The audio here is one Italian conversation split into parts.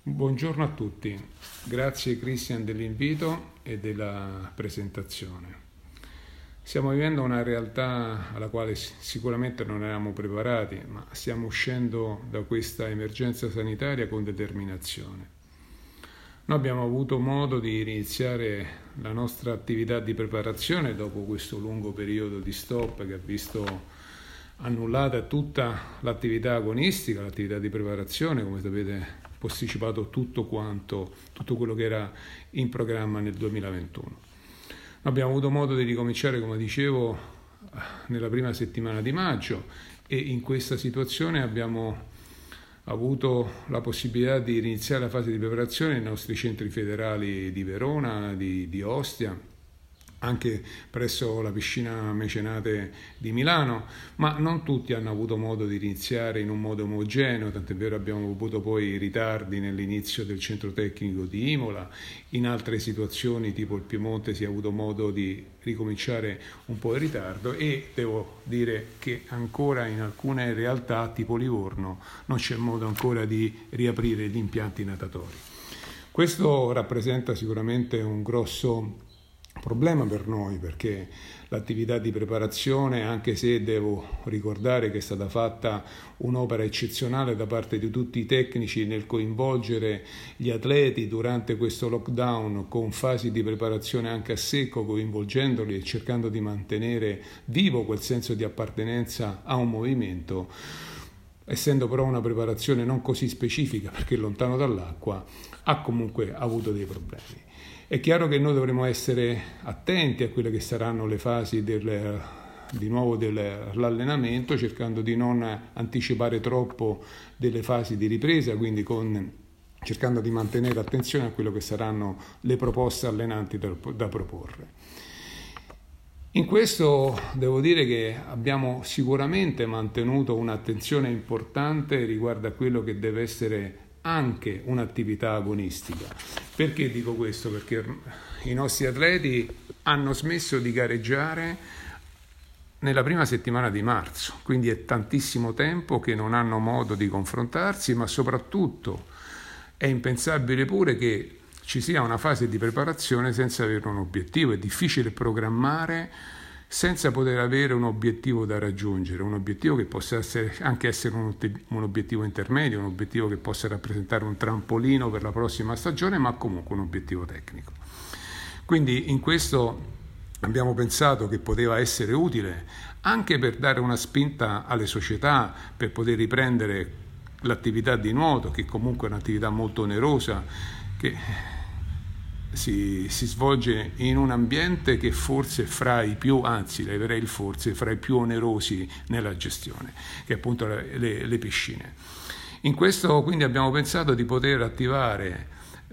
Buongiorno a tutti, grazie Christian dell'invito e della presentazione. Stiamo vivendo una realtà alla quale sicuramente non eravamo preparati, ma stiamo uscendo da questa emergenza sanitaria con determinazione. Noi abbiamo avuto modo di iniziare la nostra attività di preparazione dopo questo lungo periodo di stop che ha visto annullata tutta l'attività agonistica, l'attività di preparazione, come sapete posticipato tutto quello che era in programma nel 2021. Abbiamo avuto modo di ricominciare, come dicevo, nella prima settimana di maggio e in questa situazione abbiamo avuto la possibilità di iniziare la fase di preparazione nei nostri centri federali di Verona, di Ostia, anche presso la piscina Mecenate di Milano, ma non tutti hanno avuto modo di iniziare in un modo omogeneo, tant'è vero abbiamo avuto poi ritardi nell'inizio del centro tecnico di Imola, in altre situazioni tipo il Piemonte si è avuto modo di ricominciare un po' in ritardo e devo dire che ancora in alcune realtà tipo Livorno non c'è modo ancora di riaprire gli impianti natatori. Questo rappresenta sicuramente un grosso problema per noi perché l'attività di preparazione, anche se devo ricordare che è stata fatta un'opera eccezionale da parte di tutti i tecnici nel coinvolgere gli atleti durante questo lockdown con fasi di preparazione anche a secco, coinvolgendoli e cercando di mantenere vivo quel senso di appartenenza a un movimento, essendo però una preparazione non così specifica perché è lontano dall'acqua, ha comunque avuto dei problemi. È chiaro che noi dovremo essere attenti a quelle che saranno le fasi dell'allenamento, cercando di non anticipare troppo delle fasi di ripresa, quindi cercando di mantenere attenzione a quello che saranno le proposte allenanti da proporre. In questo devo dire che abbiamo sicuramente mantenuto un'attenzione importante riguardo a quello che deve essere anche un'attività agonistica. Perché dico questo? Perché i nostri atleti hanno smesso di gareggiare nella prima settimana di marzo, quindi è tantissimo tempo che non hanno modo di confrontarsi, ma soprattutto è impensabile pure che ci sia una fase di preparazione senza avere un obiettivo. È difficile programmare senza poter avere un obiettivo da raggiungere, un obiettivo che possa anche essere un obiettivo intermedio, un obiettivo che possa rappresentare un trampolino per la prossima stagione, ma comunque un obiettivo tecnico. Quindi in questo abbiamo pensato che poteva essere utile anche per dare una spinta alle società, per poter riprendere l'attività di nuoto, che comunque è un'attività molto onerosa, che si svolge in un ambiente che forse fra i più onerosi nella gestione, che è appunto le piscine. In questo quindi abbiamo pensato di poter attivare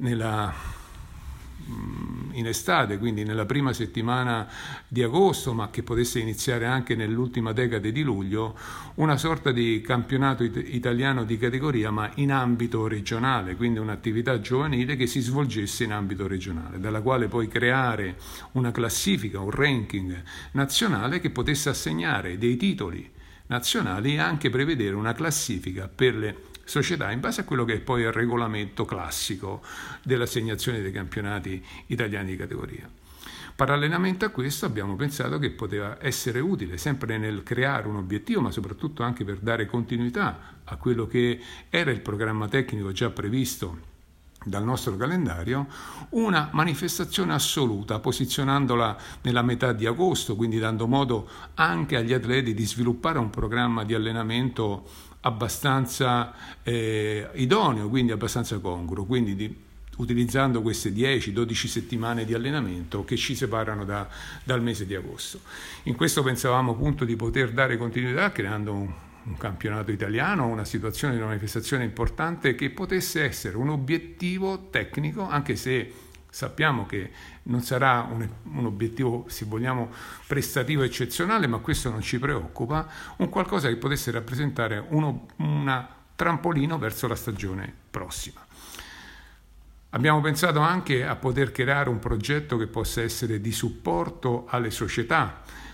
in estate, quindi nella prima settimana di agosto, ma che potesse iniziare anche nell'ultima decade di luglio, una sorta di campionato italiano di categoria, ma in ambito regionale, quindi un'attività giovanile che si svolgesse in ambito regionale, dalla quale poi creare una classifica, un ranking nazionale che potesse assegnare dei titoli nazionali e anche prevedere una classifica per le società in base a quello che è poi il regolamento classico dell'assegnazione dei campionati italiani di categoria. Parallelamente a questo abbiamo pensato che poteva essere utile sempre nel creare un obiettivo, ma soprattutto anche per dare continuità a quello che era il programma tecnico già previsto dal nostro calendario, una manifestazione assoluta, posizionandola nella metà di agosto, quindi dando modo anche agli atleti di sviluppare un programma di allenamento abbastanza idoneo, quindi abbastanza congruo, quindi utilizzando queste 10-12 settimane di allenamento che ci separano dal mese di agosto. In questo pensavamo appunto di poter dare continuità creando un campionato italiano, una situazione di una manifestazione importante che potesse essere un obiettivo tecnico, anche se sappiamo che non sarà un obiettivo, se vogliamo, prestativo eccezionale, ma questo non ci preoccupa, un qualcosa che potesse rappresentare un trampolino verso la stagione prossima. Abbiamo pensato anche a poter creare un progetto che possa essere di supporto alle società,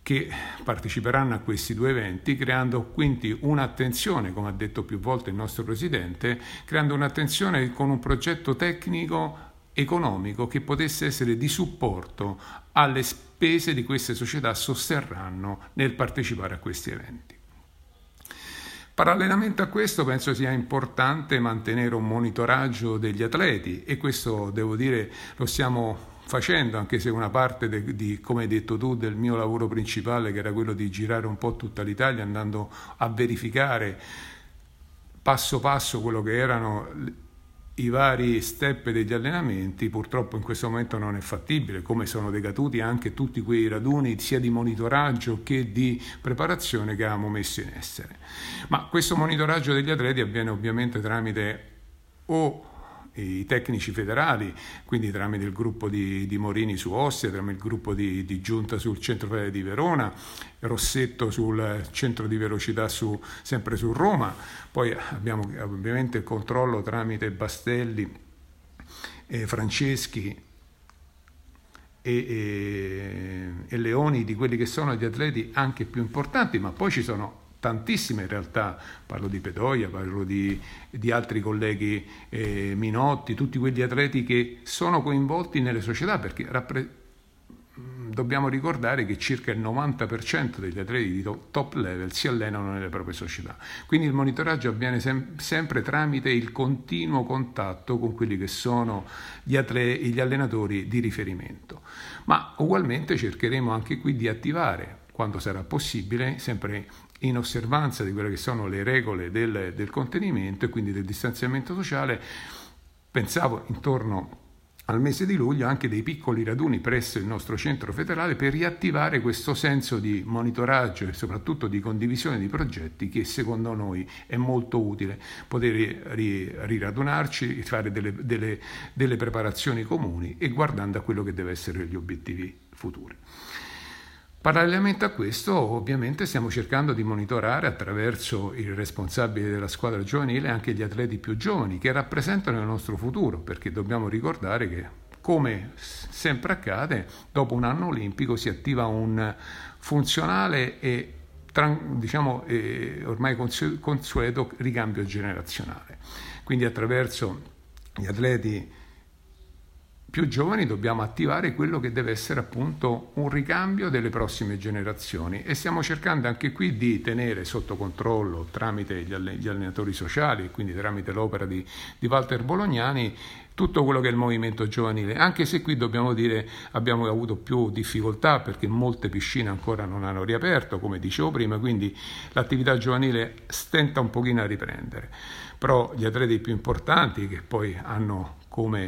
che parteciperanno a questi 2 eventi, creando quindi un'attenzione, come ha detto più volte il nostro Presidente, creando un'attenzione con un progetto tecnico economico che potesse essere di supporto alle spese di queste società sosterranno nel partecipare a questi eventi. Parallelamente a questo penso sia importante mantenere un monitoraggio degli atleti, e questo devo dire lo stiamo facendo, anche se una parte come hai detto tu, del mio lavoro principale, che era quello di girare un po' tutta l'Italia andando a verificare passo passo quello che erano i vari step degli allenamenti, purtroppo in questo momento non è fattibile, come sono decaduti anche tutti quei raduni sia di monitoraggio che di preparazione che avevamo messo in essere. Ma questo monitoraggio degli atleti avviene ovviamente tramite i tecnici federali, quindi tramite il gruppo di Morini su Ostia, tramite il gruppo di Giunta sul centro federale di Verona, Rossetto sul centro di velocità sempre su Roma, poi abbiamo ovviamente il controllo tramite Bastelli, Franceschi e Leoni di quelli che sono gli atleti anche più importanti, ma poi ci sono tantissime in realtà, parlo di Pedoia, parlo di altri colleghi, Minotti, tutti quegli atleti che sono coinvolti nelle società, perché dobbiamo ricordare che circa il 90% degli atleti di top level si allenano nelle proprie società, quindi il monitoraggio avviene sempre tramite il continuo contatto con quelli che sono gli allenatori di riferimento, ma ugualmente cercheremo anche qui di attivare, quando sarà possibile, sempre in osservanza di quelle che sono le regole del contenimento e quindi del distanziamento sociale. Pensavo intorno al mese di luglio anche dei piccoli raduni presso il nostro centro federale per riattivare questo senso di monitoraggio e soprattutto di condivisione di progetti, che secondo noi è molto utile poter riradunarci, fare delle preparazioni comuni e guardando a quello che deve essere gli obiettivi futuri. Parallelamente a questo, ovviamente, stiamo cercando di monitorare attraverso i responsabili della squadra giovanile anche gli atleti più giovani che rappresentano il nostro futuro, perché dobbiamo ricordare che, come sempre accade, dopo un anno olimpico si attiva un funzionale e ormai consueto ricambio generazionale. Quindi attraverso gli atleti più giovani dobbiamo attivare quello che deve essere appunto un ricambio delle prossime generazioni, e stiamo cercando anche qui di tenere sotto controllo tramite gli allenatori sociali, quindi tramite l'opera di Walter Bolognani, tutto quello che è il movimento giovanile, anche se qui dobbiamo dire abbiamo avuto più difficoltà perché molte piscine ancora non hanno riaperto, come dicevo prima, quindi l'attività giovanile stenta un pochino a riprendere. Però gli atleti più importanti, che poi hanno come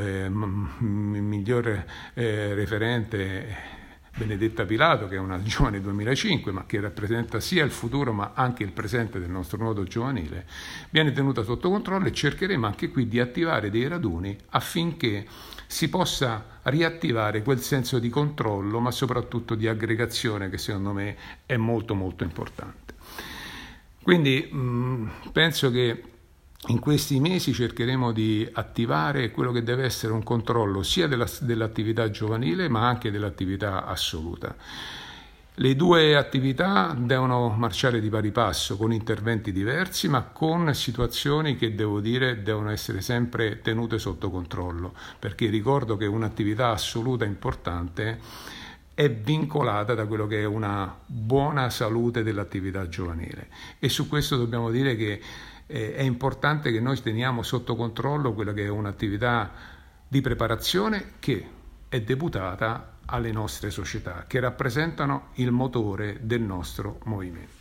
miglior referente Benedetta Pilato, che è una giovane 2005 ma che rappresenta sia il futuro ma anche il presente del nostro nuoto giovanile, viene tenuta sotto controllo, e cercheremo anche qui di attivare dei raduni affinché si possa riattivare quel senso di controllo ma soprattutto di aggregazione che secondo me è molto molto importante. Quindi penso che in questi mesi cercheremo di attivare quello che deve essere un controllo sia dell'attività giovanile ma anche dell'attività assoluta. Le due attività devono marciare di pari passo, con interventi diversi ma con situazioni che devono essere sempre tenute sotto controllo, perché ricordo che un'attività assoluta importante è vincolata da quello che è una buona salute dell'attività giovanile, e su questo dobbiamo dire che è importante che noi teniamo sotto controllo quella che è un'attività di preparazione che è deputata alle nostre società, che rappresentano il motore del nostro movimento.